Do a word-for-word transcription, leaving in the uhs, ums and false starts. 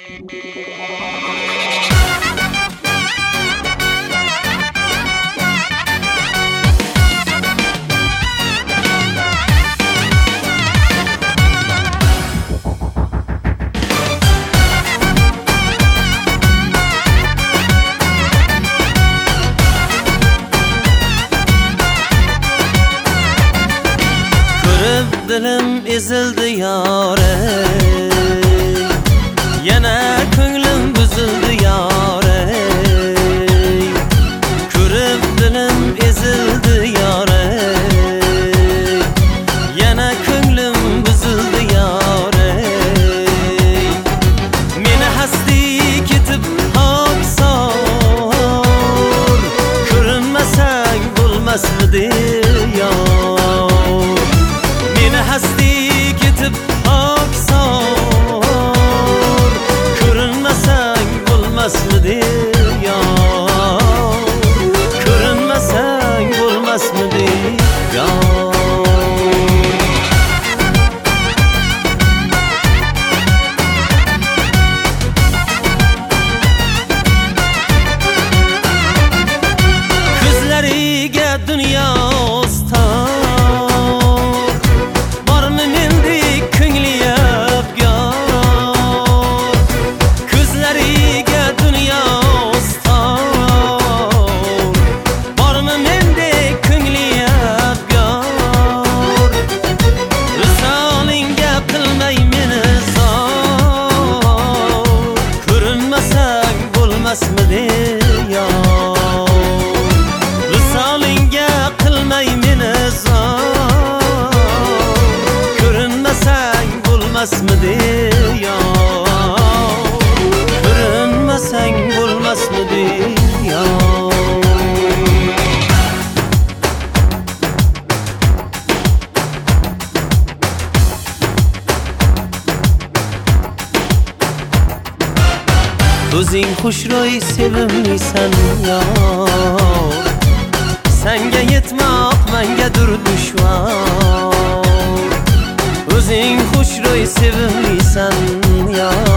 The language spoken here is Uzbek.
Dilim ezildi yare, yana ko'nglim buzildi yare. Ko'rib dilim ezildi yare, yana ko'nglim buzildi yare. Meni hasti ketib hoksor, ko'rinmasang bo'lmasmidi yor. Meni hasti ketib hoksor, ko'rinmasang bo'lmasmidi yor. Ko'rinmasang bo'lmasmidi yor. Ko'zlariga dunyo bo'lmasmidi yor. Visolingga qilmay meni zor, ko'rinmasang bo'lmasmidi yor. Ko'rinmasang bo'lmasmidi yor. O'zing xushro'y sevimlisan yor, senga yetmoq mengadir dushvor. O'zing xushro'y sevimlisan yor,